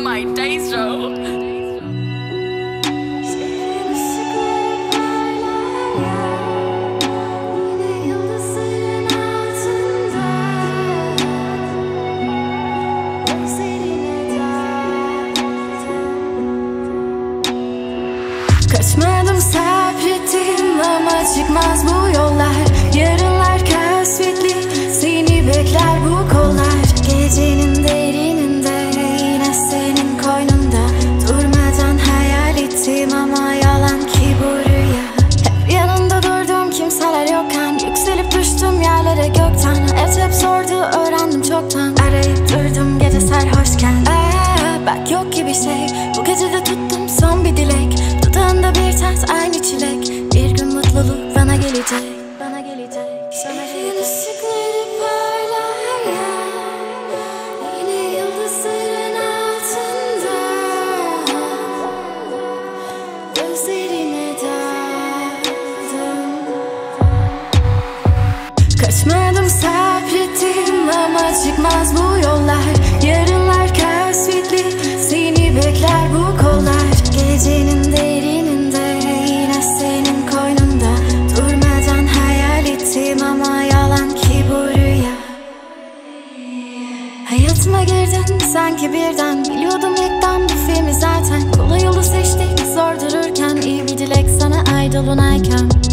my days though. Kaçmadım, sabrettim ama çıkmaz bu yollar. Yarınlar kasvetli, seni bekler bu kollar. Gecenin derininde, yine senin koynunda. Durmadan hayal ettim ama yalan ki bu rüya. Hep yanında durdum kimseler yokken, yükselip düştüm yerlere gökten. Hep sordu, öğrendim çoktan. Arayıp durdum gece sarhoşken. Bak yok ki bir şey, bu gece de tuttum son bir dilek. Dudağında bir tat aynı çilek. Bir gün mutluluk bana gelecek, bana gelecek, sana gelecek. Işıkları parlar ya, yine yıldızların altında. Gözlerine daldım. Kaçmadım, sabrettim ama çıkmaz bu yollar. Yarınlar kasvetli, seni bekler bu kollar. Gecenin derininde, yine senin koynunda. Durmadan hayal ettim ama yalan ki bu rüya. Hayatıma girdin sanki birden, biliyordum ilkten bu filmi zaten. Kolay yolu seçtik zor dururken, iyi bir dilek sana ay dolunayken.